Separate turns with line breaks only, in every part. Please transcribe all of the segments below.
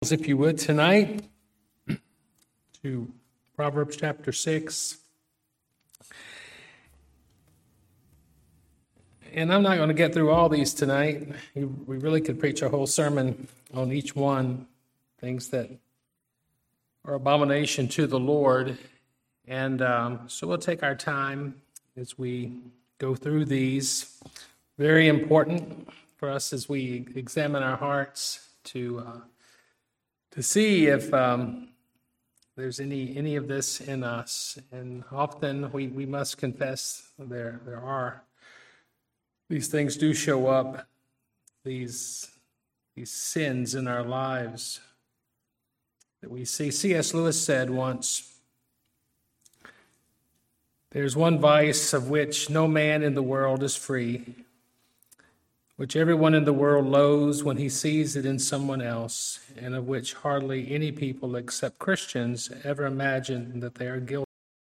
If you would, tonight to Proverbs chapter 6. And I'm not going to get through all these tonight. We really could preach a whole sermon on each one, things that are abomination to the Lord. And so we'll take our time as we go through these. Very important for us as we examine our hearts to see if there's any of this in us. And often we must confess there are. These things do show up, these sins in our lives that we see. C.S. Lewis said once, "There's one vice of which no man in the world is free, which everyone in the world loathes when he sees it in someone else, and of which hardly any people except Christians ever imagine that they are guilty.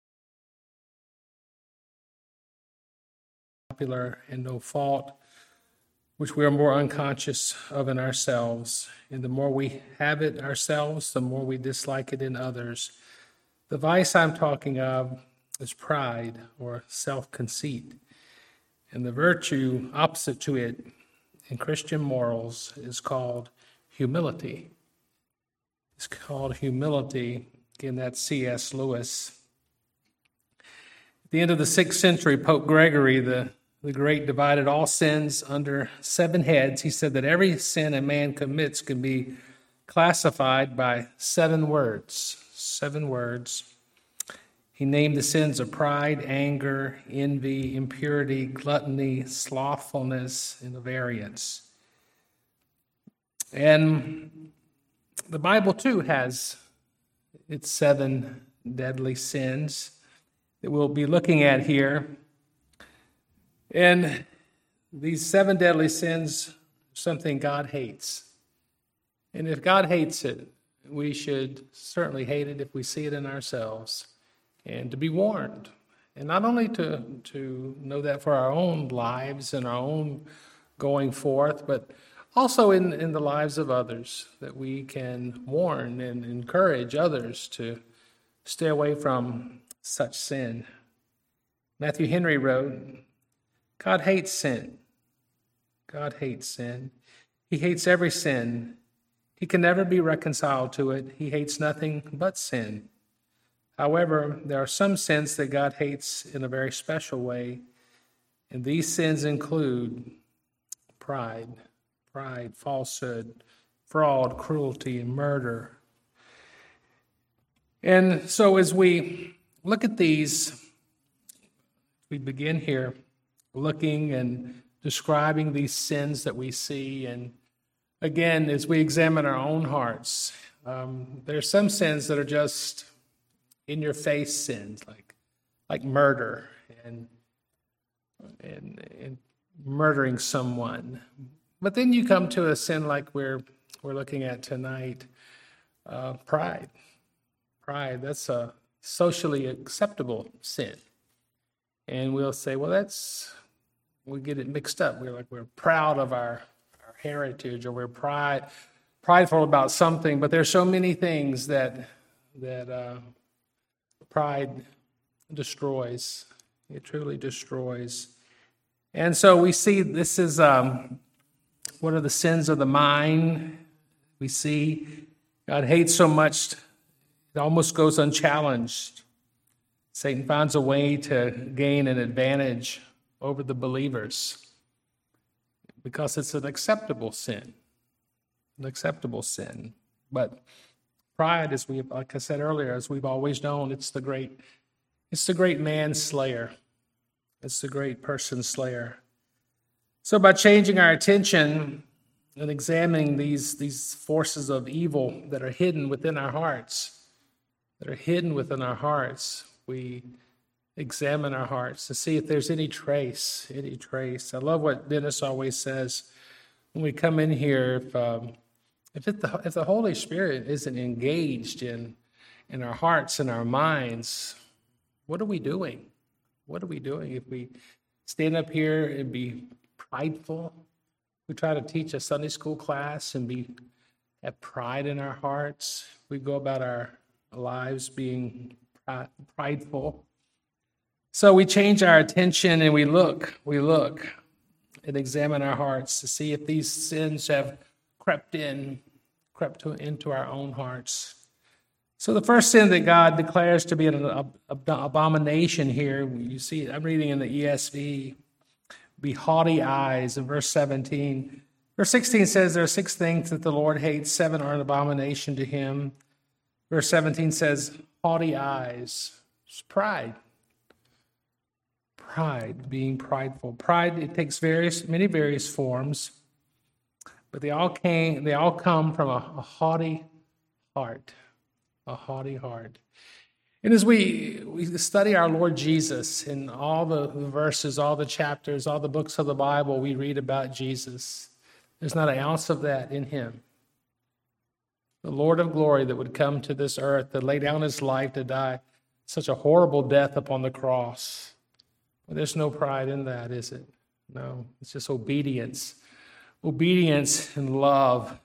Popular and no fault, which we are more unconscious of in ourselves. And the more we have it ourselves, the more we dislike it in others. The vice I'm talking of is pride or self-conceit. And the virtue opposite to it in Christian morals is called humility. It's called humility. Again, that's C.S. Lewis. At the end of the 6th century, Pope Gregory the Great divided all sins under 7 heads. He said that every sin a man commits can be classified by 7 words. 7 words. He named the sins of pride, anger, envy, impurity, gluttony, slothfulness, and variance. And the Bible, too, has its 7 deadly sins that we'll be looking at here. And these 7 deadly sins are something God hates. And if God hates it, we should certainly hate it if we see it in ourselves. And to be warned, and not only to know that for our own lives and our own going forth, but also in the lives of others, that we can warn and encourage others to stay away from such sin. Matthew Henry wrote, "God hates sin. God hates sin. He hates every sin. He can never be reconciled to it. He hates nothing but sin. However, there are some sins that God hates in a very special way, and these sins include pride, falsehood, fraud, cruelty, and murder." And so as we look at these, we begin here looking and describing these sins that we see. And again, as we examine our own hearts, there are some sins that are just in-your-face sins, like murder and murdering someone. But then you come to a sin like we're looking at tonight, pride. Pride, that's a socially acceptable sin. And we'll say, well, we get it mixed up. We're proud of our heritage, or we're prideful about something. But there's so many things that pride destroys. It truly destroys. And so we see this is what are the sins of the mind. We see God hates so much, it almost goes unchallenged. Satan finds a way to gain an advantage over the believers because it's an acceptable sin. An acceptable sin. But pride, like I said earlier, as we've always known, it's the great man slayer. It's the great person slayer. So by changing our attention and examining these forces of evil that are hidden within our hearts, we examine our hearts to see if there's any trace. I love what Dennis always says when we come in here. If the Holy Spirit isn't engaged in our hearts and our minds, what are we doing? What are we doing? If we stand up here and be prideful, we try to teach a Sunday school class and be have pride in our hearts. We go about our lives being prideful. So we change our attention and we look and examine our hearts to see if these sins have crept into our own hearts. So the first sin that God declares to be an abomination here, you see, I'm reading in the ESV, be haughty eyes in verse 17. Verse 16 says there are 6 things that the Lord hates, 7 are an abomination to him. Verse 17 says haughty eyes. It's pride. Pride, being prideful. Pride, it takes many various forms, but they all come from a haughty heart. A haughty heart. And as we study our Lord Jesus in all the verses, all the chapters, all the books of the Bible, we read about Jesus. There's not an ounce of that in him. The Lord of glory that would come to this earth, to lay down his life, to die such a horrible death upon the cross. Well, there's no pride in that, is it? No, it's just obedience. Obedience and love.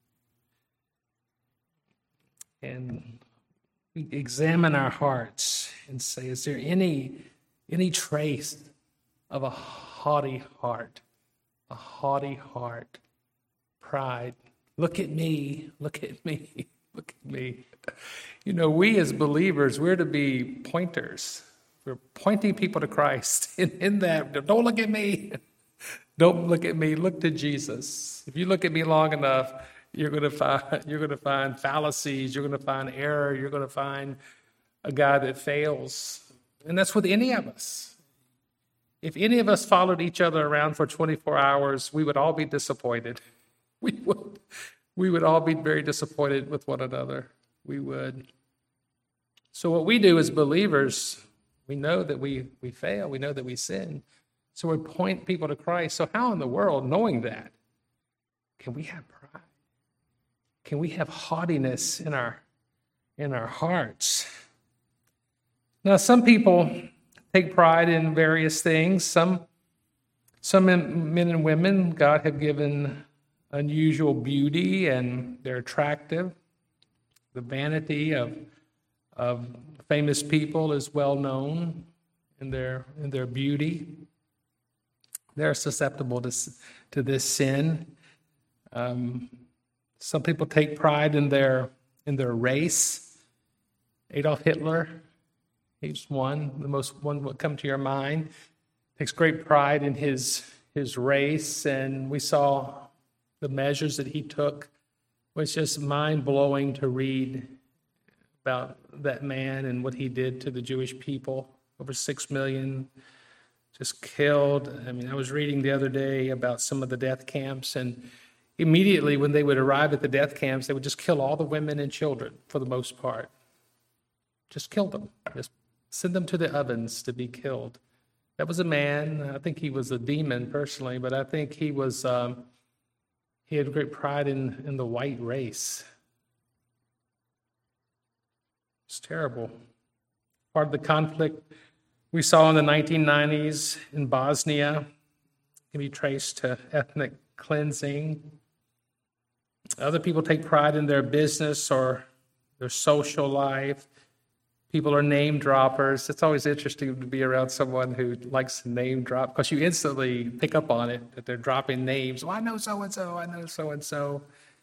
And we examine our hearts and say, is there any trace of a haughty heart? A haughty heart. Pride. Look at me. Look at me. Look at me. You know, we as believers, we're to be pointers. We're pointing people to Christ. In that, don't look at me. Don't look at me. Look to Jesus. If you look at me long enough, you're going to find fallacies. You're going to find error. You're going to find a guy that fails. And that's with any of us. If any of us followed each other around for 24 hours, we would all be disappointed. We would all be very disappointed with one another. We would. So what we do as believers, we know that we fail. We know that we sin. So we point people to Christ. So how in the world, knowing that, can we have pride? Can we have haughtiness in our hearts? Now, some people take pride in various things. Some men and women, God have given unusual beauty and they're attractive. The vanity of famous people is well known in their beauty. They're susceptible to this sin. Some people take pride in their race. Adolf Hitler, he's one would come to your mind. Takes great pride in his race, and we saw the measures that he took. It was just mind-blowing to read about that man and what he did to the Jewish people. Over 6 million just killed. I mean, I was reading the other day about some of the death camps, and immediately when they would arrive at the death camps, they would just kill all the women and children for the most part. Just kill them. Just send them to the ovens to be killed. That was a man. I think he was a demon personally, but I think he had great pride in the white race. It's terrible. Part of the conflict we saw in the 1990s in Bosnia can be traced to ethnic cleansing. Other people take pride in their business or their social life. People are name droppers. It's always interesting to be around someone who likes to name drop because you instantly pick up on it, that they're dropping names. Well, I know so-and-so, I know so-and-so.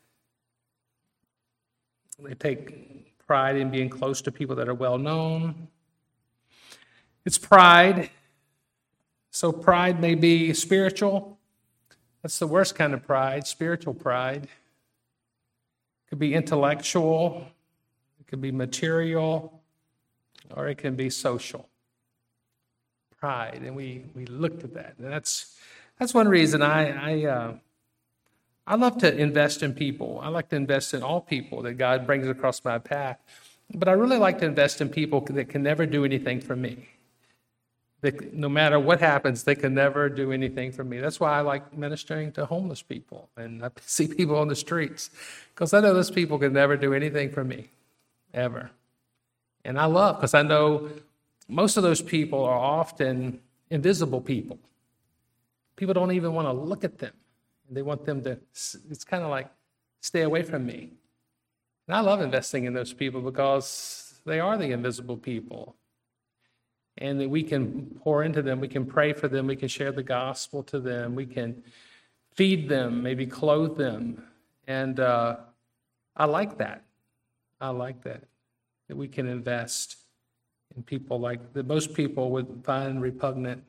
They take pride in being close to people that are well known. It's pride. So pride may be spiritual. That's the worst kind of pride, spiritual pride. It could be intellectual. It could be material. Or it can be social. Pride. And we looked at that. And that's one reason I love to invest in people. I like to invest in all people that God brings across my path. But I really like to invest in people that can never do anything for me. That no matter what happens, they can never do anything for me. That's why I like ministering to homeless people. And I see people on the streets. Because I know those people can never do anything for me. Ever. And I love, because I know most of those people are often invisible people. People don't even want to look at them. They want them to, it's kind of like Stay away from me. And I love investing in those people because they are the invisible people. And that we can pour into them, we can pray for them, we can share the gospel to them, we can feed them, maybe clothe them. And I like that. I like that we can invest in people that most people would find repugnant.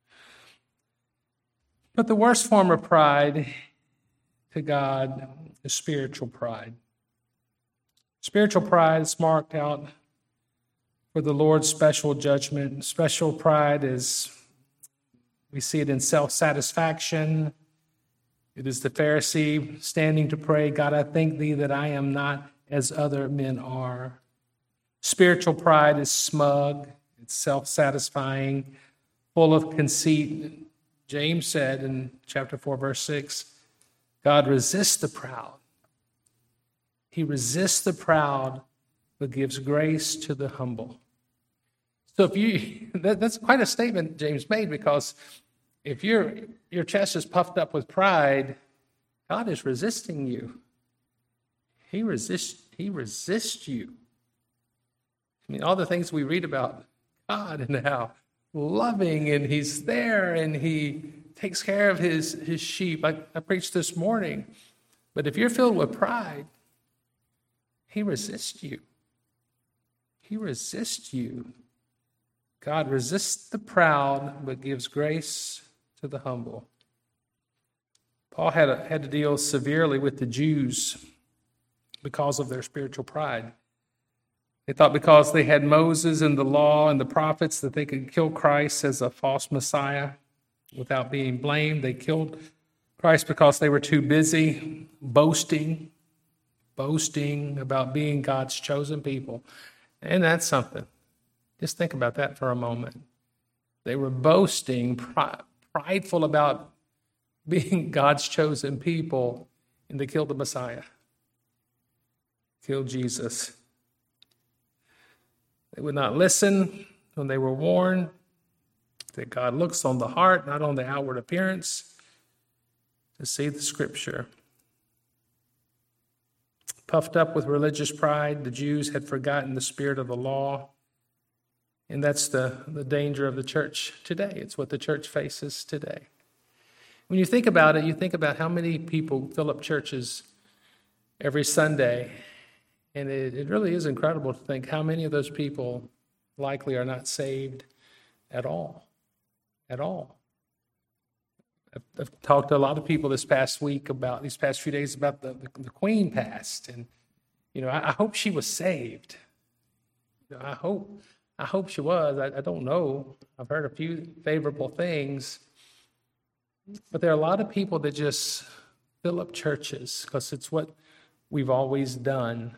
But the worst form of pride to God is spiritual pride. Spiritual pride is marked out for the Lord's special judgment. Special pride is, we see it in self-satisfaction. It is the Pharisee standing to pray, God, I thank thee that I am not as other men are. Spiritual pride is smug, it's self-satisfying, full of conceit. James said in chapter 4, verse 6, God resists the proud. He resists the proud, but gives grace to the humble. So that's quite a statement James made, because if your chest is puffed up with pride, God is resisting you. He resists you. I mean, all the things we read about God and how loving, and he's there, and he takes care of his sheep. I preached this morning. But if you're filled with pride, he resists you. He resists you. God resists the proud, but gives grace to the humble. Paul had to deal severely with the Jews because of their spiritual pride. They thought because they had Moses and the law and the prophets that they could kill Christ as a false Messiah without being blamed. They killed Christ because they were too busy boasting about being God's chosen people. And that's something. Just think about that for a moment. They were boasting, prideful about being God's chosen people, and they killed the Messiah, killed Jesus. They would not listen when they were warned that God looks on the heart, not on the outward appearance, to see the Scripture. Puffed up with religious pride, the Jews had forgotten the spirit of the law. And that's the danger of the church today. It's what the church faces today. When you think about it, you think about how many people fill up churches every Sunday. And it really is incredible to think how many of those people likely are not saved at all. At all. I've talked to a lot of people these past few days about the Queen passed. And, I hope she was saved. I hope she was. I don't know. I've heard a few favorable things. But there are a lot of people that just fill up churches because it's what we've always done.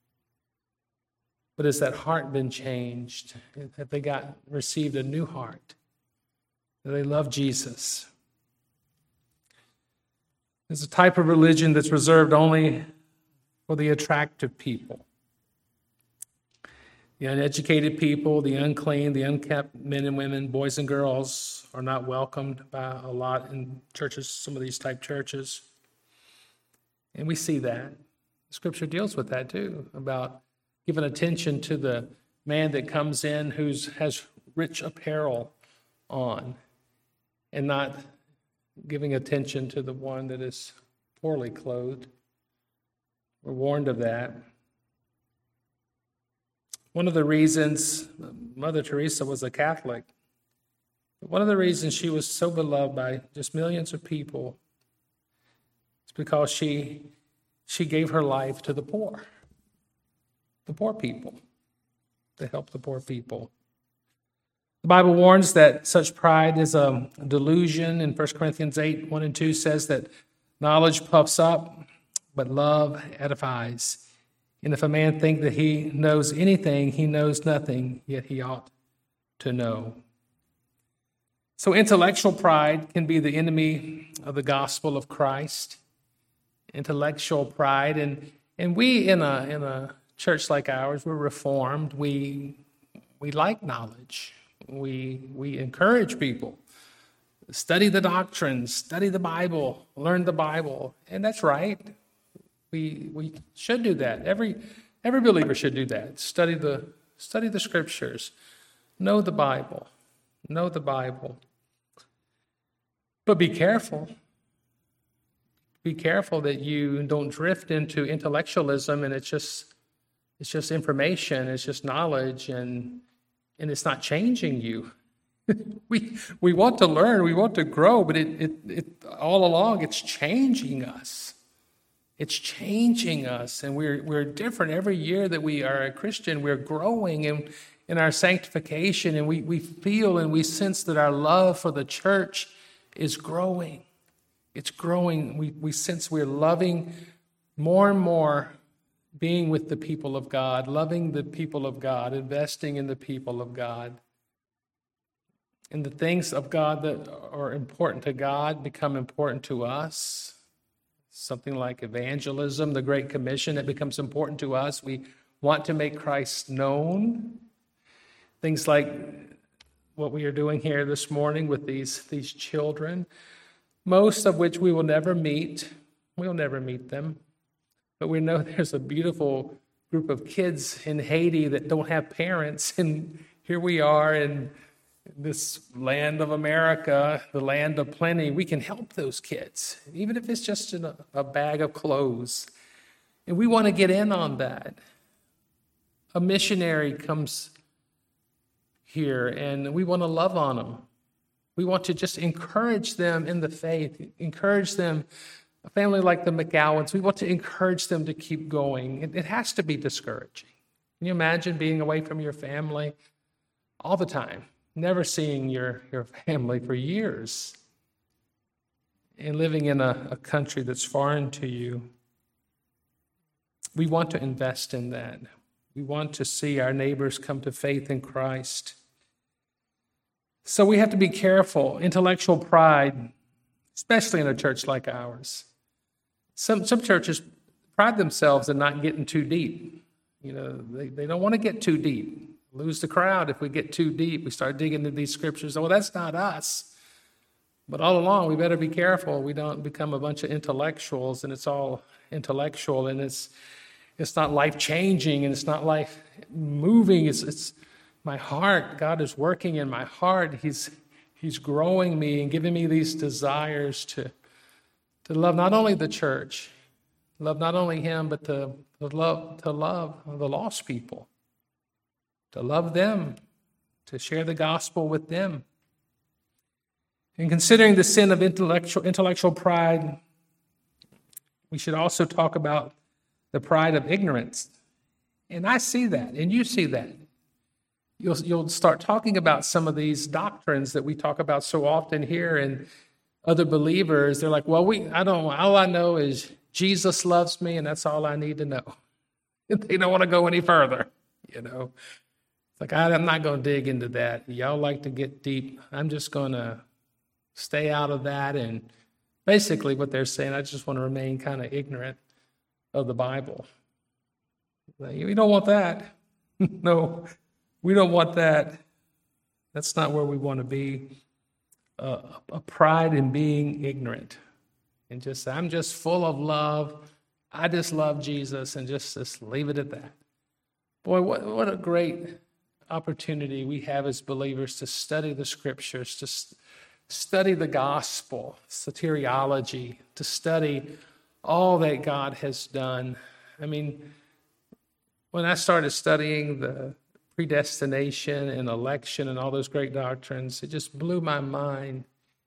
But has that heart been changed? Have they received a new heart? Do they love Jesus? There's a type of religion that's reserved only for the attractive people. The uneducated people, the unclean, the unkept men and women, boys and girls are not welcomed by a lot in churches, some of these type churches. And we see that. Scripture deals with that too, about giving attention to the man that comes in who has rich apparel on, and not giving attention to the one that is poorly clothed. We're warned of that. One of the reasons Mother Teresa was a Catholic, one of the reasons she was so beloved by just millions of people is because she gave her life to the poor people, to help the poor people. The Bible warns that such pride is a delusion. In 1 Corinthians 8, 1 and 2 says that knowledge puffs up, but love edifies. And if a man think that he knows anything, he knows nothing, yet he ought to know. So intellectual pride can be the enemy of the gospel of Christ. Intellectual pride. And we in a church like ours, we're Reformed. We like knowledge. We encourage people. Study the doctrines, study the Bible, learn the Bible. And that's right. We should do that. Every believer should do that. Study the scriptures. Know the Bible. Know the Bible. But be careful. Be careful that you don't drift into intellectualism and it's just information, it's just knowledge, and it's not changing you. We want to learn, we want to grow, but it all along it's changing us. It's changing us, and we're different every year that we are a Christian. We're growing in our sanctification, and we feel and we sense that our love for the church is growing. It's growing. We sense we're loving more and more being with the people of God, loving the people of God, investing in the people of God. And the things of God that are important to God become important to us. Something like evangelism, the Great Commission, that becomes important to us. We want to make Christ known. Things like what we are doing here this morning with these children, most of which we will never meet. We'll never meet them. But we know there's a beautiful group of kids in Haiti that don't have parents. And here we are in this land of America, the land of plenty. We can help those kids, even if it's just in a bag of clothes. And we want to get in on that. A missionary comes here, and we want to love on them. We want to just encourage them in the faith, encourage them. A family like the McGowans, we want to encourage them to keep going. It has to be discouraging. Can you imagine being away from your family all the time, never seeing your family for years, and living in a country that's foreign to you? We want to invest in that. We want to see our neighbors come to faith in Christ. So we have to be careful. Intellectual pride, especially in a church like ours. Some churches pride themselves in not getting too deep. You know, they don't want to get too deep. Lose the crowd if we get too deep. We start digging into these scriptures. Oh, well, that's not us. But all along, we better be careful. We don't become a bunch of intellectuals, and it's all intellectual, and it's not life-changing, and it's not life-moving. It's my heart. God is working in my heart. He's growing me and giving me these desires to love not only the church, love not only Him, but to love the lost people, to love them, to share the gospel with them. And considering the sin of intellectual pride, we should also talk about the pride of ignorance. And I see that, and you see that. You'll start talking about some of these doctrines that we talk about so often here, and other believers, they're like, well, all I know is Jesus loves me, and that's all I need to know. They don't want to go any further, you know. It's like, I'm not going to dig into that. Y'all like to get deep. I'm just going to stay out of that. And basically what they're saying, I just want to remain kind of ignorant of the Bible. We don't want that. No, we don't want that. That's not where we want to be. A pride in being ignorant. And I'm just full of love. I just love Jesus, and just leave it at that. Boy, what a great opportunity we have as believers to study the scriptures, to study the gospel, soteriology, to study all that God has done. I mean, when I started studying the predestination and election and all those great doctrines, it just blew my mind.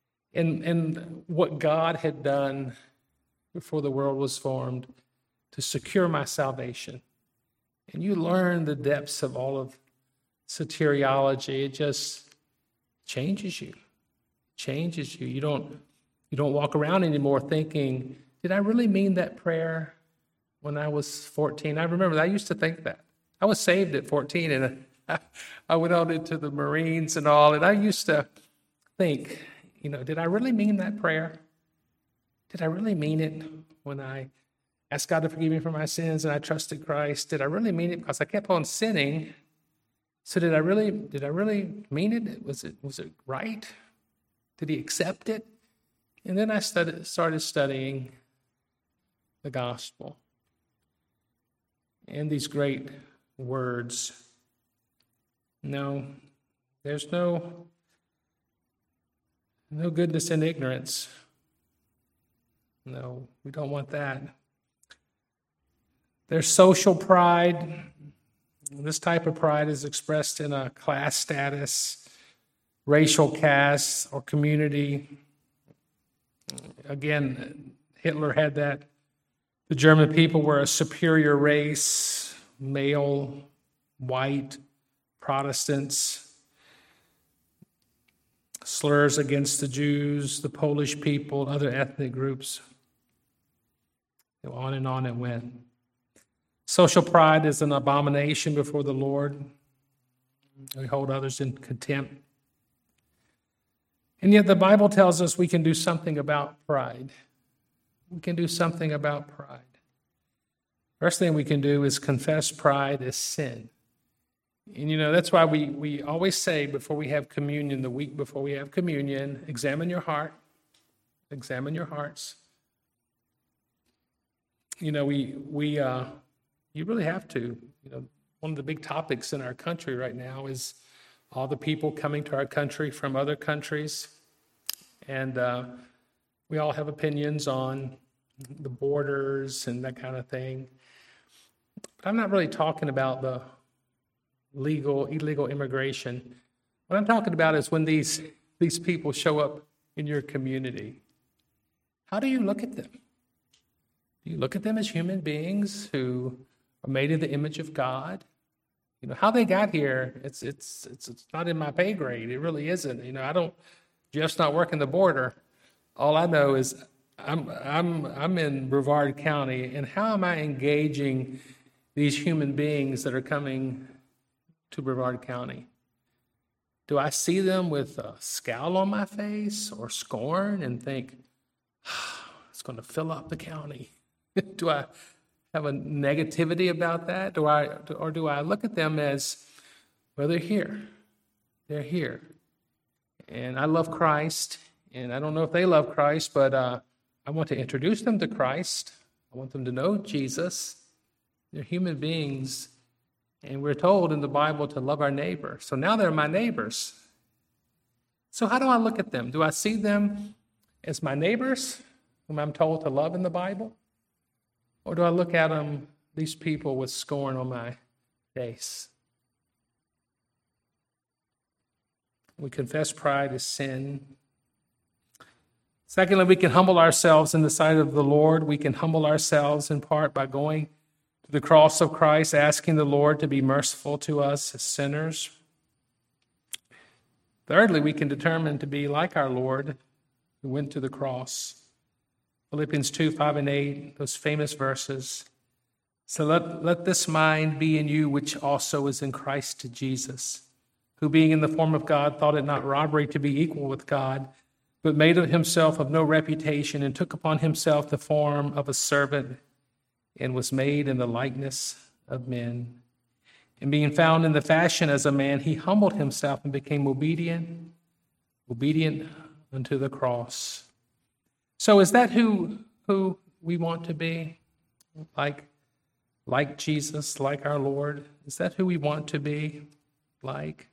And what God had done before the world was formed to secure my salvation. And you learn the depths of all of soteriology. It just changes you. Changes you. You don't walk around anymore thinking, did I really mean that prayer when I was 14? I remember I used to think that. I was saved at 14, and I went out into the Marines and all, and I used to think, did I really mean that prayer? Did I really mean it when I asked God to forgive me for my sins and I trusted Christ? Did I really mean it? Because I kept on sinning. So did I really mean it? Was it right? Did He accept it? And then I started studying the gospel. and these great words. No, there's no goodness in ignorance. No, we don't want that. There's social pride. This type of pride is expressed in a class status, racial caste, or community. Again, Hitler had that. The German people were a superior race, male, white, Protestants. Slurs against the Jews, the Polish people, other ethnic groups. On and on it went. Social pride is an abomination before the Lord. We hold others in contempt. And yet the Bible tells us we can do something about pride. We can do something about pride. First thing we can do is confess pride as sin. And that's why we always say before we have communion, the week before we have communion, examine your heart. Examine your hearts. You really have to. One of the big topics in our country right now is all the people coming to our country from other countries. And we all have opinions on the borders and that kind of thing. But I'm not really talking about the illegal immigration. What I'm talking about is when these people show up in your community. How do you look at them? Do you look at them as human beings who are made in the image of God? How they got here, it's not in my pay grade. It really isn't. Jeff's not working the border. All I know is I'm in Brevard County, and how am I engaging these human beings that are coming to Brevard County? Do I see them with a scowl on my face or scorn and think, it's going to fill up the county? Do I have a negativity about that? Or do I look at them as, well, they're here. They're here. And I love Christ, and I don't know if they love Christ, but I want to introduce them to Christ. I want them to know Jesus. They're human beings, and we're told in the Bible to love our neighbor. So now they're my neighbors. So how do I look at them? Do I see them as my neighbors, whom I'm told to love in the Bible? Or do I look at them, these people, with scorn on my face? We confess pride as sin. Secondly, we can humble ourselves in the sight of the Lord. We can humble ourselves in part by going to the cross of Christ, asking the Lord to be merciful to us as sinners. Thirdly, we can determine to be like our Lord who went to the cross. Philippians 2:5-8, those famous verses. So let this mind be in you, which also is in Christ Jesus, who being in the form of God thought it not robbery to be equal with God, but made of himself of no reputation, and took upon himself the form of a servant, and was made in the likeness of men. And being found in the fashion as a man, he humbled himself and became obedient unto the cross. So is that who we want to be? Like Jesus, like our Lord? Is that who we want to be like?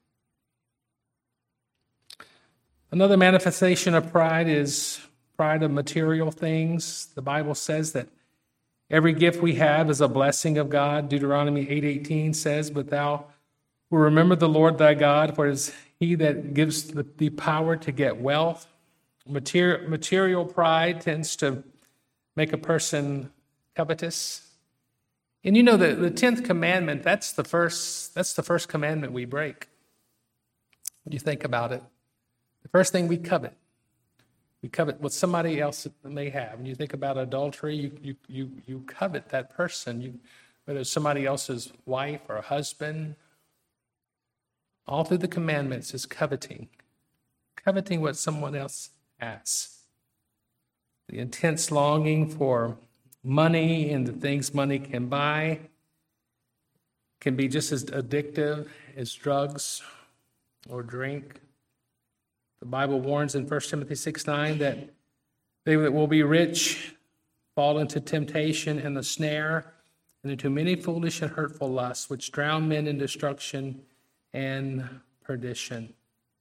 Another manifestation of pride is pride of material things. The Bible says that every gift we have is a blessing of God. Deuteronomy 8:18 says, but thou will remember the Lord thy God, for it is he that gives the power to get wealth. Material pride tends to make a person covetous. And the 10th commandment, that's the first commandment we break. What do you think about it? The first thing we covet what somebody else may have. When you think about adultery, you covet that person, whether it's somebody else's wife or husband. All through the commandments is coveting what someone else has. The intense longing for money and the things money can buy can be just as addictive as drugs or drink. The Bible warns in 1 Timothy 6:9 that they that will be rich fall into temptation and the snare and into many foolish and hurtful lusts, which drown men in destruction and perdition.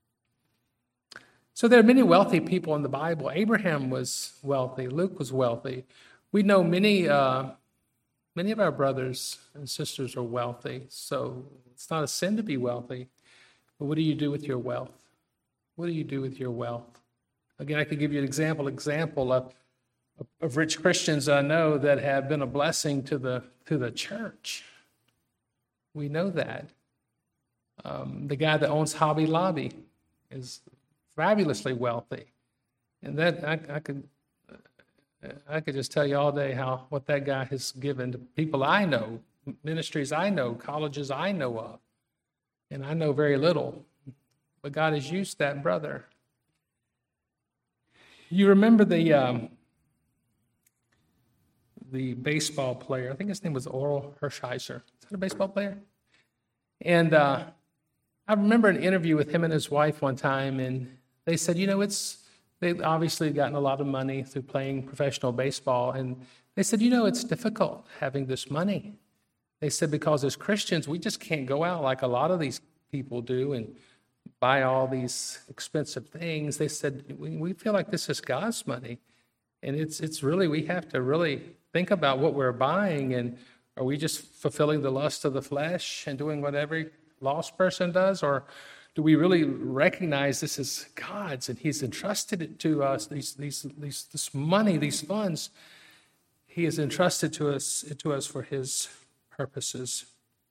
So there are many wealthy people in the Bible. Abraham was wealthy. Luke was wealthy. We know many of our brothers and sisters are wealthy. So it's not a sin to be wealthy. But what do you do with your wealth? What do you do with your wealth? Again, I could give you an example of rich Christians I know that have been a blessing to the church. We know that. The guy that owns Hobby Lobby is fabulously wealthy, and that I could just tell you all day what that guy has given to people I know, ministries I know, colleges I know of, and I know very little, but God has used that brother. You remember the baseball player? I think his name was Oral Hershiser. Is that a baseball player? And I remember an interview with him and his wife one time, and they said, they've obviously gotten a lot of money through playing professional baseball, and they said, it's difficult having this money. They said, because as Christians, we just can't go out like a lot of these people do and buy all these expensive things. They said, we feel like this is God's money, and it's really, we have to really think about what we're buying, and are we just fulfilling the lust of the flesh and doing what every lost person does, or do we really recognize this is God's and He's entrusted it to us? This money, these funds, He has entrusted to us for His purposes.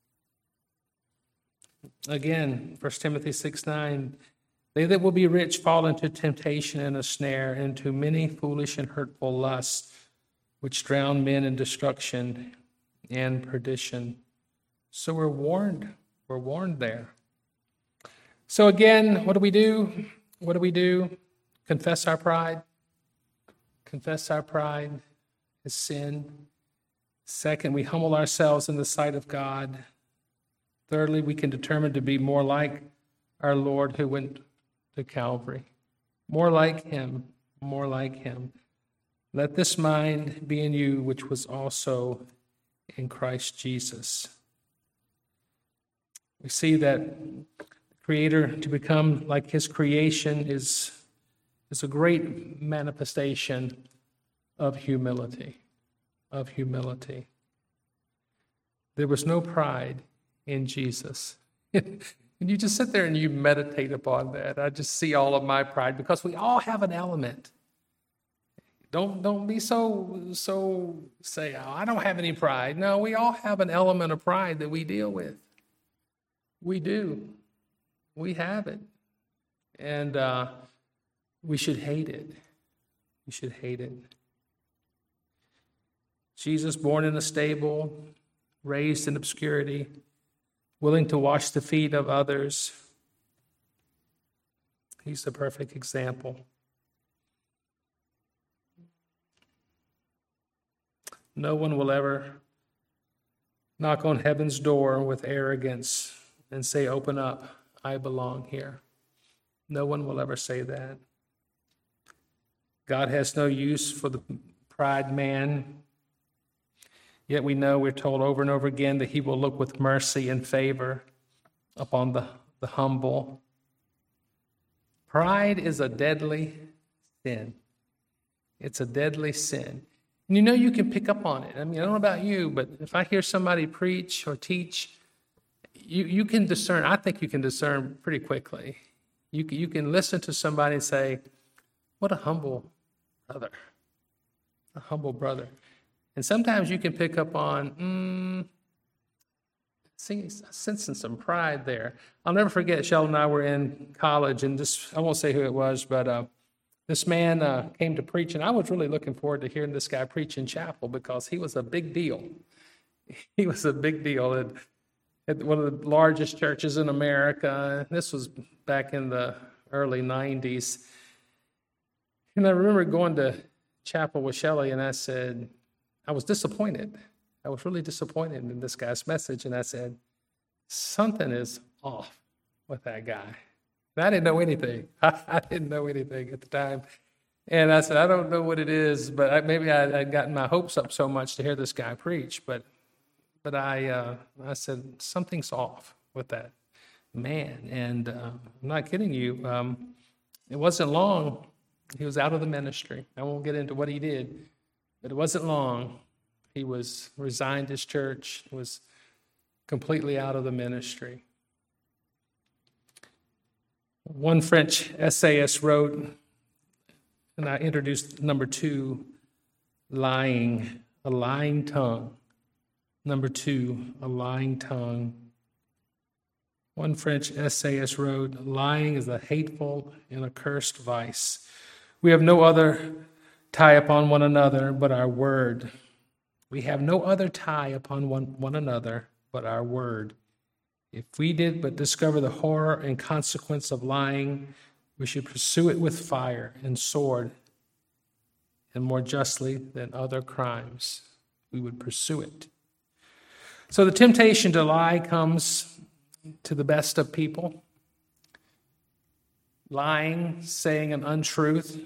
Again, 1 Timothy 6:9, they that will be rich fall into temptation and a snare, into many foolish and hurtful lusts, which drown men in destruction and perdition. So we're warned. We're warned there. So again, what do we do? What do we do? Confess our pride. Confess our pride as sin. Second, we humble ourselves in the sight of God. Thirdly, we can determine to be more like our Lord who went to Calvary. More like Him. More like Him. Let this mind be in you, which was also in Christ Jesus. We see that Creator, to become like His creation is a great manifestation of humility. Of humility. There was no pride in Jesus. And you just sit there and you meditate upon that. I just see all of my pride, because we all have an element. Don't be so say, oh, I don't have any pride. No, we all have an element of pride that we deal with. We do. We have it. And we should hate it. We should hate it. Jesus, born in a stable, raised in obscurity, willing to wash the feet of others. He's the perfect example. No one will ever knock on heaven's door with arrogance and say, open up, I belong here. No one will ever say that. God has no use for the pride man. Yet we know, we're told over and over again, that He will look with mercy and favor upon the humble. Pride is a deadly sin. It's a deadly sin. And you can pick up on it. I mean, I don't know about you, but if I hear somebody preach or teach, you can discern. I think you can discern pretty quickly. You can listen to somebody and say, what a humble brother. A humble brother. And sometimes you can pick up on, sensing some pride there. I'll never forget, Sheldon and I were in college, and I won't say who it was, but this man came to preach, and I was really looking forward to hearing this guy preach in chapel, because he was a big deal. He was a big deal at one of the largest churches in America. This was back in the early 90s. And I remember going to chapel with Shelley, and I was disappointed. I was really disappointed in this guy's message, and I said, something is off with that guy. And I didn't know anything. I didn't know anything at the time. And I said, I don't know what it is, but maybe I'd gotten my hopes up so much to hear this guy preach. But But I said, something's off with that man. And I'm not kidding you. It wasn't long. He was out of the ministry. I won't get into what he did, but it wasn't long. He was resigned his church, was completely out of the ministry. One French essayist wrote, and I introduced number 2, lying, a lying tongue. Number 2, a lying tongue. One French essayist wrote, lying is a hateful and accursed vice. We have no other tie upon one another but our word. We have no other tie upon one another but our word. If we did but discover the horror and consequence of lying, we should pursue it with fire and sword, and more justly than other crimes, we would pursue it. So the temptation to lie comes to the best of people. Lying, saying an untruth.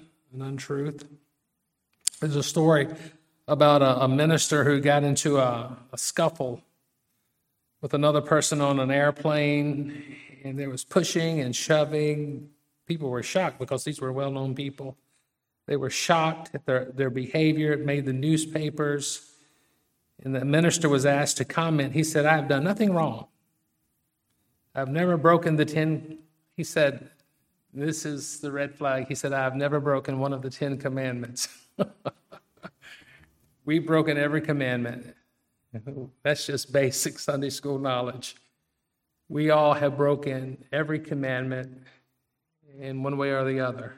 There's a story about a minister who got into a scuffle with another person on an airplane, and there was pushing and shoving. People were shocked because these were well-known people. They were shocked at their behavior. It made the newspapers. And the minister was asked to comment. He said, "I've done nothing wrong. I've never broken the 10." He said, this is the red flag. He said, "I've never broken one of the 10 commandments." We've broken every commandment. That's just basic Sunday school knowledge. We all have broken every commandment in one way or the other.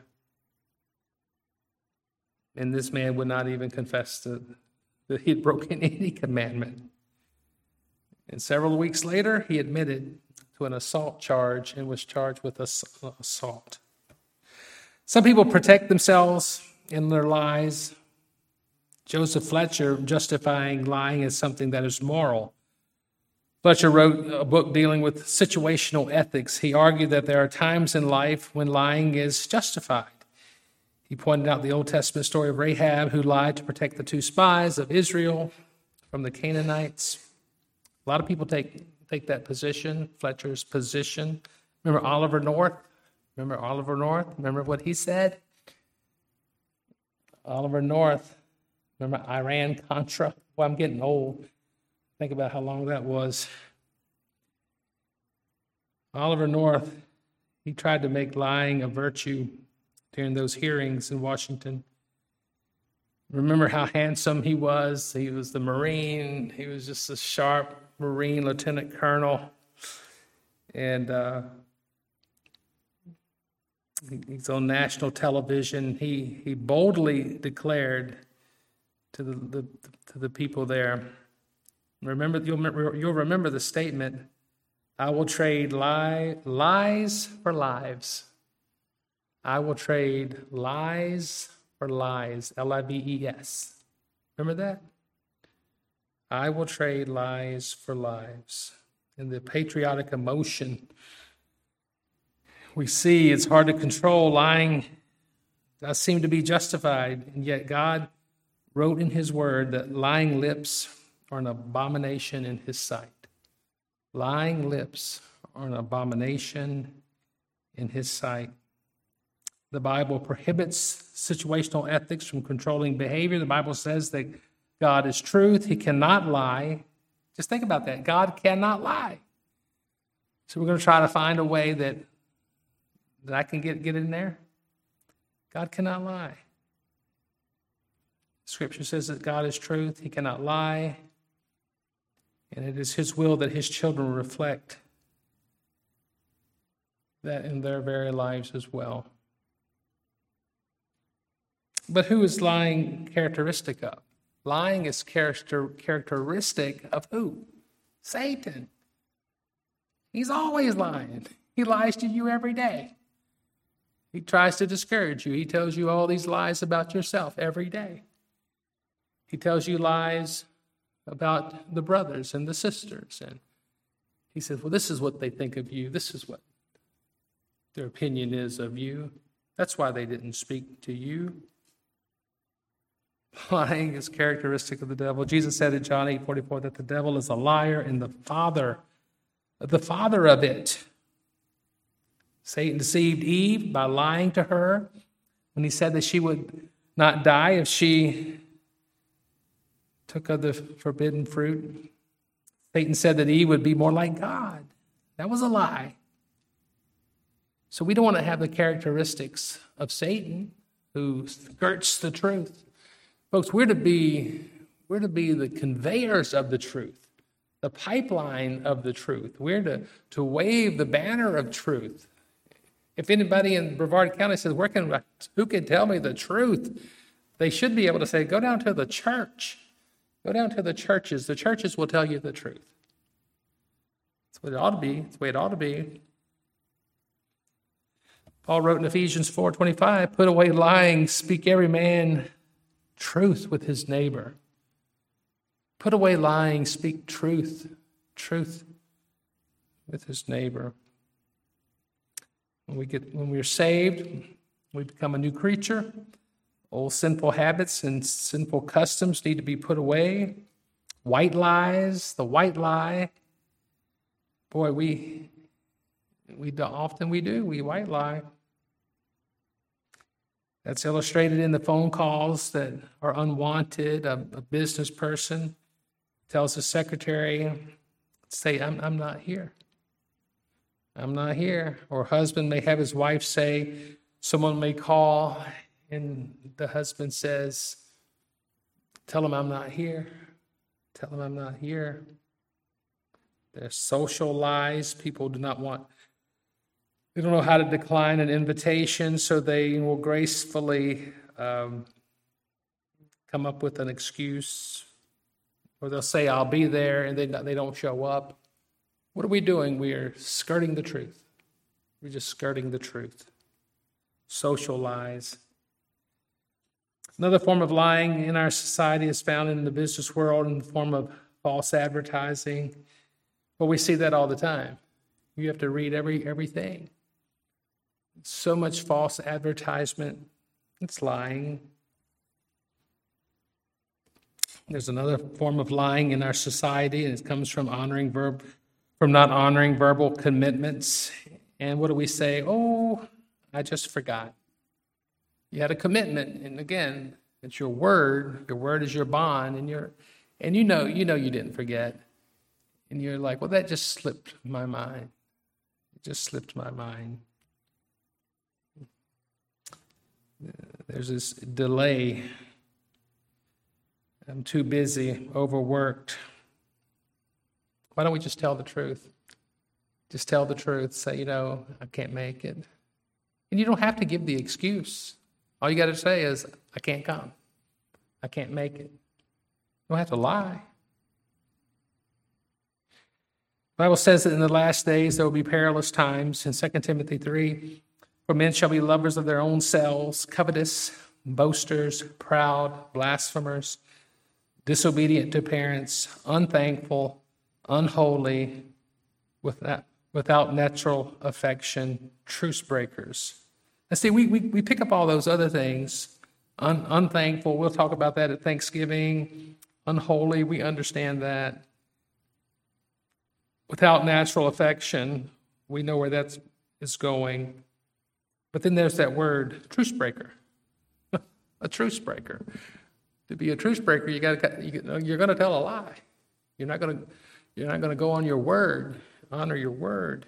And this man would not even confess that he had broken any commandment. And several weeks later, he admitted to an assault charge and was charged with assault. Some people protect themselves in their lies. Joseph Fletcher justifying lying as something that is moral. Fletcher wrote a book dealing with situational ethics. He argued that there are times in life when lying is justified. He pointed out the Old Testament story of Rahab, who lied to protect the 2 spies of Israel from the Canaanites. A lot of people take that position, Fletcher's position. Remember Oliver North? Remember what he said? Oliver North. Remember Iran-Contra? Well, I'm getting old. Think about how long that was. Oliver North, he tried to make lying a virtue during those hearings in Washington. Remember how handsome he was? He was the Marine. He was just a sharp Marine lieutenant colonel. And he's on national television. He boldly declared to the people there. You'll remember the statement, "I will trade lies for lives. I will trade lies for lies." Lives. Remember that? I will trade lies for lives. In the patriotic emotion, we see it's hard to control. Lying does seem to be justified, and yet God wrote in his word that lying lips are an abomination in his sight. Lying lips are an abomination in his sight. The Bible prohibits situational ethics from controlling behavior. The Bible says that God is truth. He cannot lie. Just think about that. God cannot lie. So we're going to try to find a way that I can get in there. God cannot lie. Scripture says that God is truth. He cannot lie. And it is his will that his children reflect that in their very lives as well. But who is lying characteristic of? Lying is characteristic of who? Satan. He's always lying. He lies to you every day. He tries to discourage you. He tells you all these lies about yourself every day. He tells you lies about the brothers and the sisters. And he says, well, this is what they think of you. This is what their opinion is of you. That's why they didn't speak to you. Lying is characteristic of the devil. Jesus said in John 8:44 that the devil is a liar and the father of it. Satan deceived Eve by lying to her when he said that she would not die if she took of the forbidden fruit. Satan said that Eve would be more like God. That was a lie. So we don't want to have the characteristics of Satan, who skirts the truth. Folks, we're to be the conveyors of the truth, the pipeline of the truth. We're to wave the banner of truth. If anybody in Brevard County says, who can tell me the truth? They should be able to say, go down to the church. Go down to the churches. The churches will tell you the truth. That's what it ought to be. That's the way it ought to be. Paul wrote in Ephesians 4:25, put away lying, speak every man truth with his neighbor. Put away lying, speak truth with his neighbor. When we're saved, we become a new creature. Old sinful habits and sinful customs need to be put away. White lies, the white lie. Boy, we often do. We white lie. That's illustrated in the phone calls that are unwanted. A business person tells the secretary, say, I'm not here. I'm not here. Or husband may have his wife say, someone may call, and the husband says, tell him I'm not here. Tell him I'm not here. There's social lies. People they don't know how to decline an invitation, so they will gracefully come up with an excuse. Or they'll say, I'll be there, and they don't show up. What are we doing? We are skirting the truth. We're just skirting the truth. Social lies. Another form of lying in our society is found in the business world in the form of false advertising. Well, we see that all the time. You have to read everything. So much false advertisement. It's lying. There's another form of lying in our society, and it comes from not honoring verbal commitments. And what do we say? Oh, I just forgot. You had a commitment, and again, it's your word. Your word is your bond, and you know you didn't forget. And you're like, well, that just slipped my mind. It just slipped my mind. There's this delay. I'm too busy, overworked. Why don't we just tell the truth? Just tell the truth. Say, I can't make it. And you don't have to give the excuse. All you got to say is, I can't come. I can't make it. You don't have to lie. The Bible says that in the last days there will be perilous times. In 2 Timothy 3, for men shall be lovers of their own selves, covetous, boasters, proud, blasphemers, disobedient to parents, unthankful, unholy, without natural affection, truce breakers. And see, we pick up all those other things. Unthankful, we'll talk about that at Thanksgiving. Unholy, we understand that. Without natural affection, we know where that is going. But then there's that word, truce breaker. A truce breaker. To be a truce breaker, you're going to tell a lie. You're not going to go on your word, honor your word.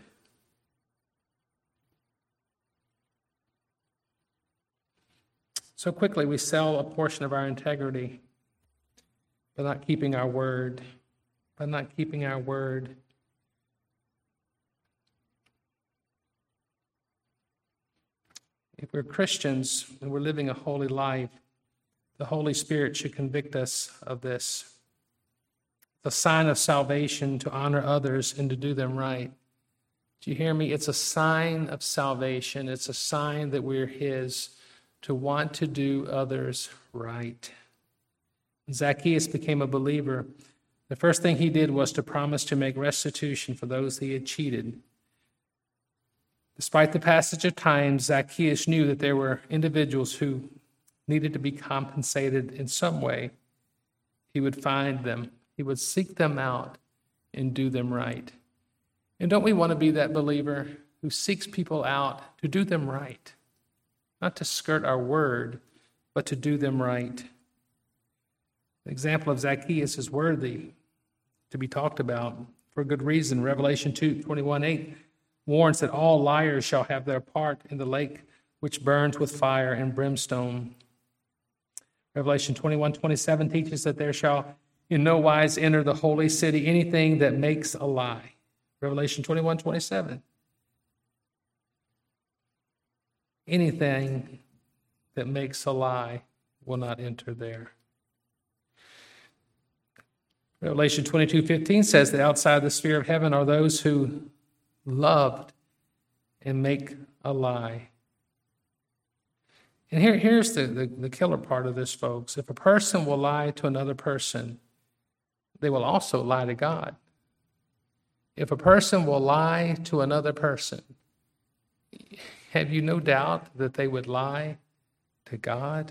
So quickly we sell a portion of our integrity by not keeping our word. By not keeping our word. If we're Christians and we're living a holy life, the Holy Spirit should convict us of this. It's a sign of salvation to honor others and to do them right. Do you hear me? It's a sign of salvation. It's a sign that we're His, to want to do others right. Zacchaeus became a believer. The first thing he did was to promise to make restitution for those he had cheated. Despite the passage of time, Zacchaeus knew that there were individuals who needed to be compensated in some way, he would find them. He would seek them out and do them right. And don't we want to be that believer who seeks people out to do them right? Not to skirt our word, but to do them right. The example of Zacchaeus is worthy to be talked about for good reason. Revelation 2:21-8 warns that all liars shall have their part in the lake which burns with fire and brimstone. Revelation 21:27 teaches that there shall in no wise enter the holy city anything that makes a lie. Revelation 21:27. Anything that makes a lie will not enter there. Revelation 22:15 says that outside the sphere of heaven are those who loved and make a lie. And here's the killer part of this, folks. If a person will lie to another person, they will also lie to God. If a person will lie to another person, have you no doubt that they would lie to God?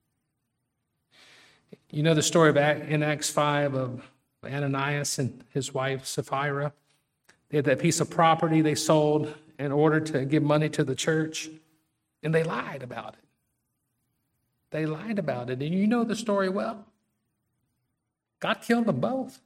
You know the story in Acts 5 of Ananias and his wife Sapphira. They had that piece of property they sold in order to give money to the church, and they lied about it. They lied about it, and you know the story well. God killed them both.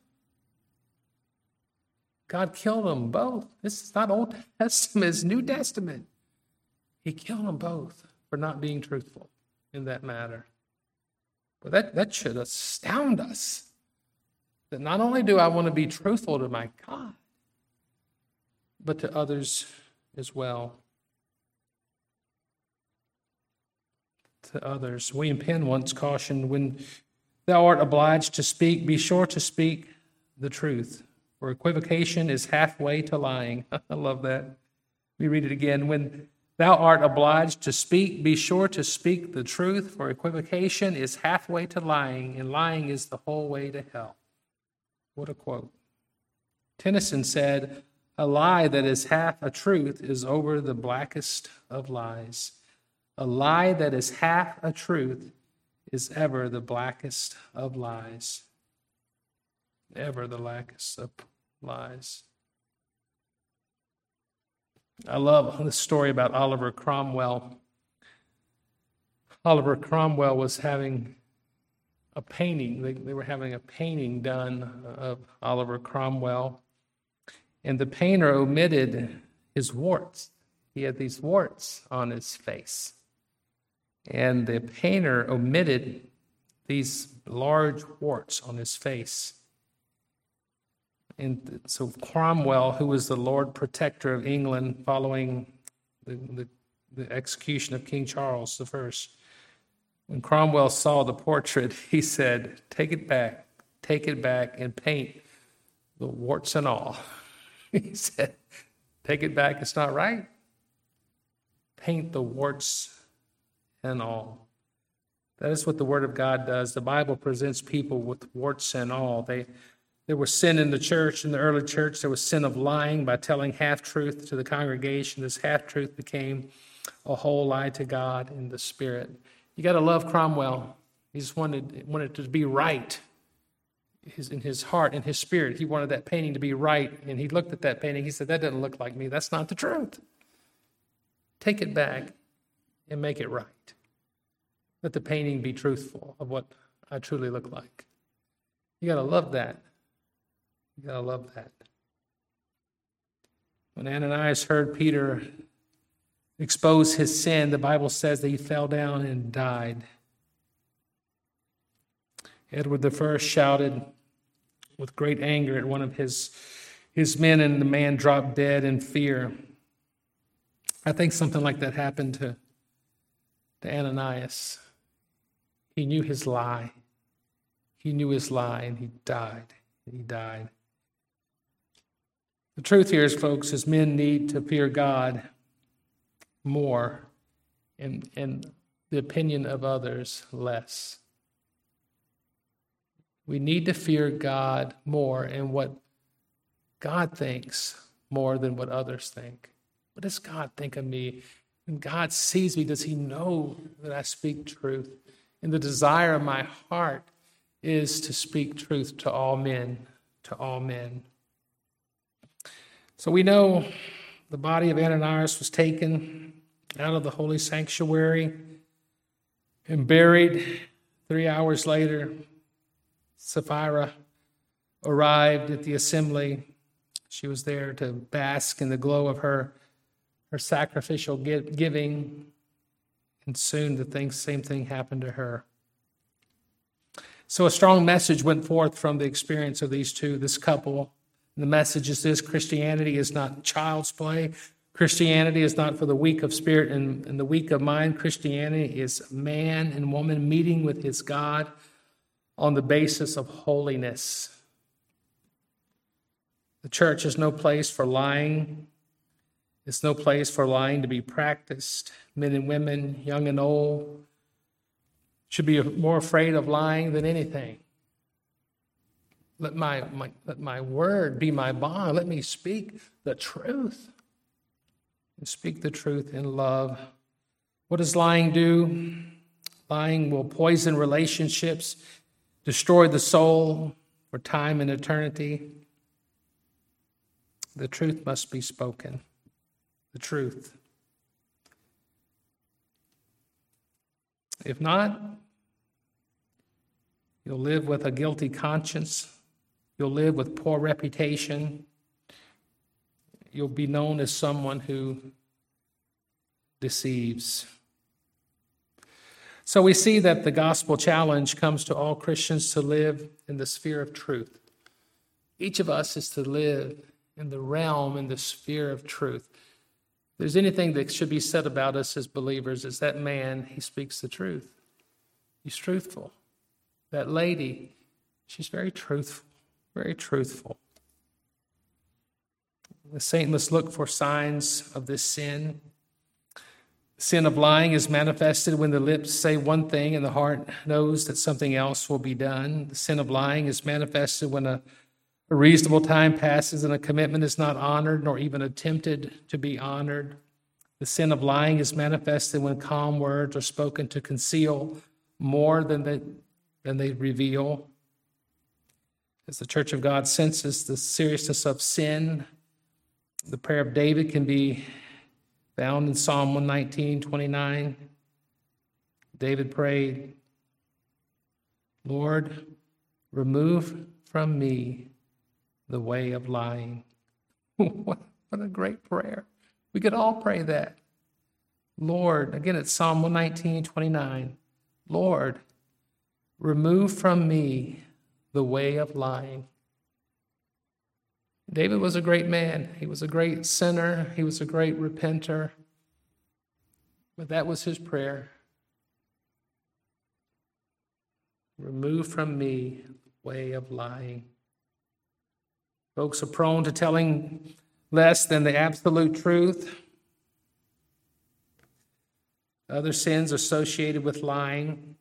God killed them both. This is not Old Testament, it's New Testament. He killed them both for not being truthful in that matter. But that should astound us. That not only do I want to be truthful to my God, but to others as well. To others. William Penn once cautioned, when thou art obliged to speak, be sure to speak the truth, for equivocation is halfway to lying. I love that. Let me read it again. When thou art obliged to speak, be sure to speak the truth, for equivocation is halfway to lying, and lying is the whole way to hell. What a quote. Tennyson said, a lie that is half a truth is over the blackest of lies. A lie that is half a truth is ever the blackest of lies. Ever the blackest of lies. I love the story about Oliver Cromwell. Oliver Cromwell was having a painting. They were having a painting done of Oliver Cromwell, and the painter omitted his warts. He had these warts on his face, and the painter omitted these large warts on his face. And so Cromwell, who was the Lord Protector of England following the execution of King Charles I, when Cromwell saw the portrait, he said, take it back, and paint the warts and all. He said, take it back, it's not right. Paint the warts and all. That is what the Word of God does. The Bible presents people with warts and all. There was sin in the church, in the early church. There was sin of lying by telling half-truth to the congregation. This half-truth became a whole lie to God in the Spirit. You got to love Cromwell. He just wanted it to be right. In his heart, in his spirit, he wanted that painting to be right. And he looked at that painting. He said, that doesn't look like me. That's not the truth. Take it back and make it right. Let the painting be truthful of what I truly look like. You got to love that. You got to love that. When Ananias heard Peter expose his sin, the Bible says that he fell down and died. Edward I shouted with great anger at one of his men, and the man dropped dead in fear. I think something like that happened to Ananias. He knew his lie. He knew his lie, and he died. He died. The truth here is, folks, is men need to fear God more and the opinion of others less. We need to fear God more and what God thinks more than what others think. What does God think of me? When God sees me, does he know that I speak truth? And the desire of my heart is to speak truth to all men, to all men. So we know the body of Ananias was taken out of the holy sanctuary and buried. 3 hours later, Sapphira arrived at the assembly. She was there to bask in the glow of her sacrificial giving, and soon the same thing happened to her. So a strong message went forth from the experience of this couple. The message is this: Christianity is not child's play. Christianity is not for the weak of spirit and the weak of mind. Christianity is man and woman meeting with his God on the basis of holiness. The church is no place for lying. It's no place for lying to be practiced. Men and women, young and old, should be more afraid of lying than anything. Let my word be my bond. Let me speak the truth. And speak the truth in love. What does lying do? Lying will poison relationships, destroy the soul for time and eternity. The truth must be spoken. The truth. If not, you'll live with a guilty conscience. You'll live with poor reputation. You'll be known as someone who deceives. So we see that the gospel challenge comes to all Christians to live in the sphere of truth. Each of us is to live in the realm, in the sphere of truth. If there's anything that should be said about us as believers, it's that man, he speaks the truth. He's truthful. That lady, she's very truthful, very truthful. The saint must look for signs of this sin. The sin of lying is manifested when the lips say one thing and the heart knows that something else will be done. The sin of lying is manifested when a reasonable time passes and a commitment is not honored nor even attempted to be honored. The sin of lying is manifested when calm words are spoken to conceal more than they reveal. As the Church of God senses the seriousness of sin, the prayer of David can be found in Psalm 119:29. David prayed, "Lord, remove from me the way of lying." What a great prayer. We could all pray that. Lord, again, it's Psalm 119:29. Lord, remove from me the way of lying. David was a great man. He was a great sinner. He was a great repenter. But that was his prayer. Remove from me the way of lying. Folks are prone to telling less than the absolute truth. Other sins associated with lying.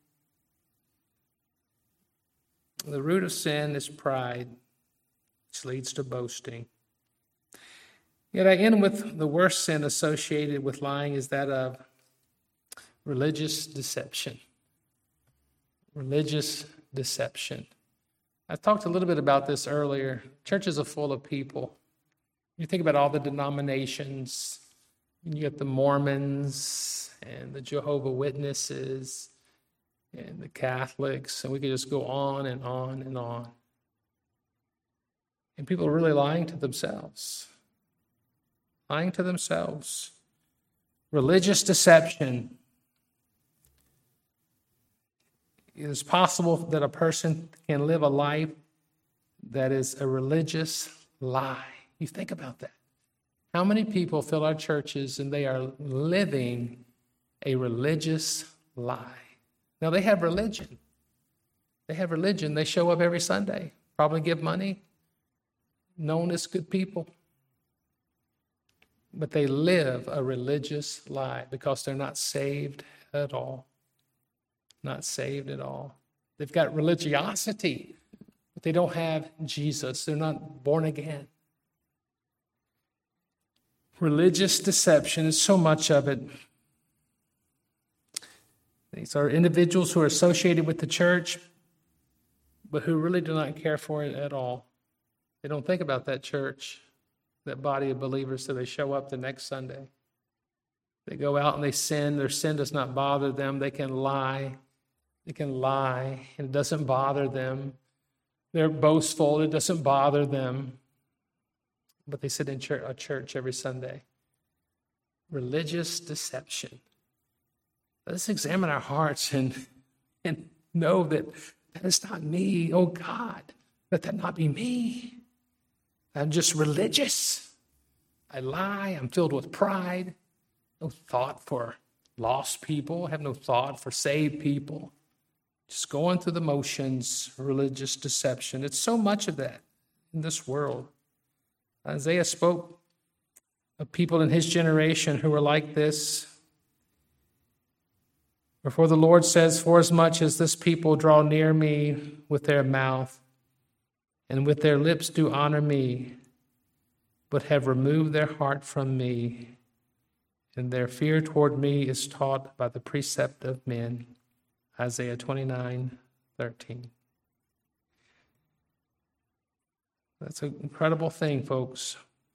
The root of sin is pride, which leads to boasting. Yet I end with the worst sin associated with lying is that of religious deception. Religious deception. I talked a little bit about this earlier. Churches are full of people. You think about all the denominations. You get the Mormons and the Jehovah's Witnesses and the Catholics, and we could just go on and on and on. And people are really lying to themselves. Lying to themselves. Religious deception. It is possible that a person can live a life that is a religious lie. You think about that. How many people fill our churches and they are living a religious lie? Now, they have religion. They have religion. They show up every Sunday, probably give money, known as good people. But they live a religious lie because they're not saved at all. Not saved at all. They've got religiosity, but they don't have Jesus. They're not born again. Religious deception is so much of it. These are individuals who are associated with the church, but who really do not care for it at all. They don't think about that church, that body of believers, so they show up the next Sunday. They go out and they sin. Their sin does not bother them. They can lie. They can lie, and it doesn't bother them. They're boastful. It doesn't bother them. But they sit in a church every Sunday. Religious deception. Let's examine our hearts and know that is not me. Oh God, let that not be me. I'm just religious. I lie. I'm filled with pride. No thought for lost people. I have no thought for saved people. Just going through the motions, religious deception. It's so much of that in this world. Isaiah spoke of people in his generation who were like this. Wherefore the Lord says, forasmuch as this people draw near me with their mouth, and with their lips do honor me, but have removed their heart from me, and their fear toward me is taught by the precept of men. Isaiah 29:13. That's an incredible thing, folks.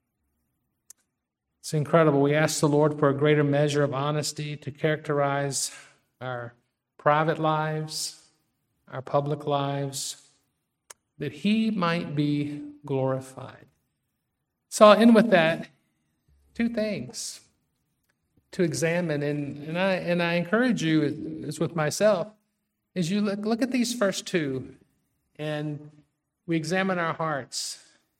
It's incredible. We ask the Lord for a greater measure of honesty to characterize our private lives, our public lives, that He might be glorified. So I'll end with that. Two things to examine, and I encourage you, as with myself, as you look at these first two, and we examine our hearts.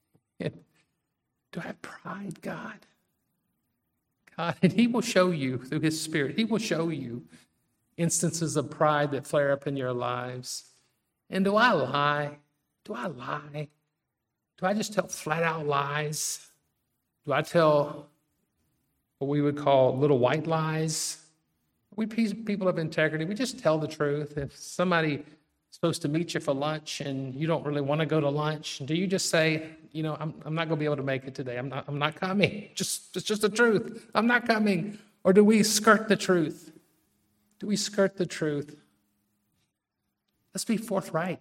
Do I have pride, God? God, and He will show you through His Spirit. He will show you instances of pride that flare up in your lives. And do I lie? Do I lie? Do I just tell flat-out lies? Do I tell what we would call little white lies? We people of integrity, we just tell the truth. If somebody is supposed to meet you for lunch and you don't really want to go to lunch, do you just say, I'm not going to be able to make it today. I'm not coming. It's just the truth. I'm not coming. Or do we skirt the truth? Do we skirt the truth? Let's be forthright.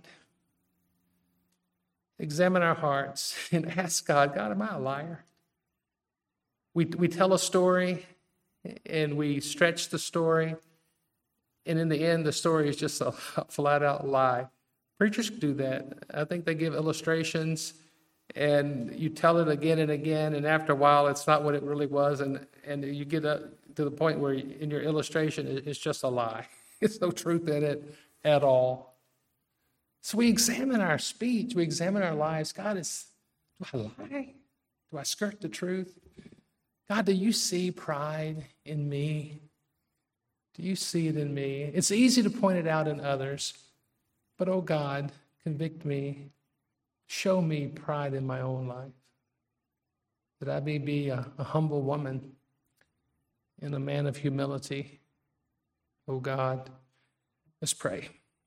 Examine our hearts and ask God, am I a liar? We tell a story and we stretch the story, and in the end, the story is just a flat-out lie. Preachers do that. I think they give illustrations, and you tell it again and again, and after a while, it's not what it really was, and you get to the point where in your illustration, it's just a lie. There's no truth in it at all. So we examine our speech. We examine our lives. God, do I lie? Do I skirt the truth? God, do you see pride in me? Do you see it in me? It's easy to point it out in others, but oh God, convict me. Show me pride in my own life, that I may be a humble woman and a man of humility. Oh God, let's pray.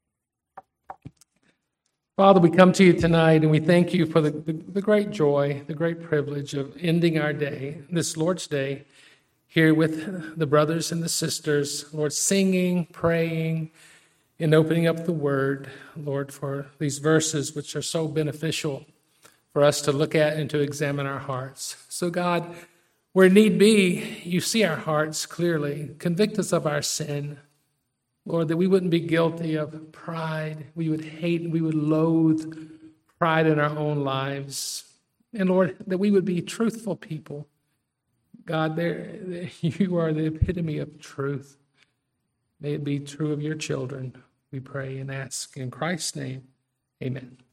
Father, we come to you tonight and we thank you for the great joy, the great privilege of ending our day, this Lord's Day, here with the brothers and the sisters, Lord, singing, praying, and opening up the Word, Lord, for these verses which are so beneficial for us to look at and to examine our hearts. So God, where need be, you see our hearts clearly. Convict us of our sin. Lord, that we wouldn't be guilty of pride. We would hate, we would loathe pride in our own lives. And Lord, that we would be truthful people. God, you are the epitome of truth. May it be true of your children, we pray and ask in Christ's name. Amen.